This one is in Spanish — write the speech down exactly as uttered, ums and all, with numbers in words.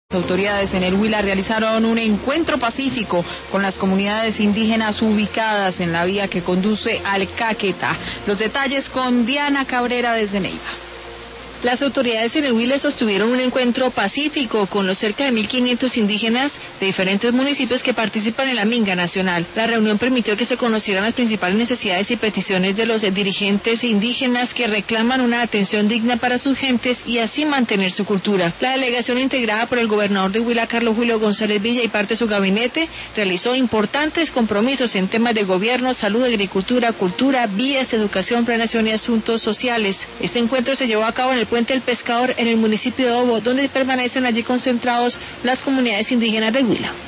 Las autoridades en el Huila realizaron un encuentro pacífico con las comunidades indígenas ubicadas en la vía que conduce al Caquetá. Los detalles con Diana Cabrera desde Neiva. Las autoridades en el Huila sostuvieron un encuentro pacífico con los cerca de mil quinientos indígenas de diferentes municipios que participan en la Minga Nacional. La reunión permitió que se conocieran las principales necesidades y peticiones de los dirigentes indígenas que reclaman una atención digna para sus gentes y así mantener su cultura. La delegación, integrada por el gobernador de Huila, Carlos Julio González Villa, y parte de su gabinete, realizó importantes compromisos en temas de gobierno, salud, agricultura, cultura, vías, educación, planeación y asuntos sociales. Este encuentro se llevó a cabo en el Puente El Pescador, en el municipio de Obo, donde permanecen allí concentrados las comunidades indígenas de Huila.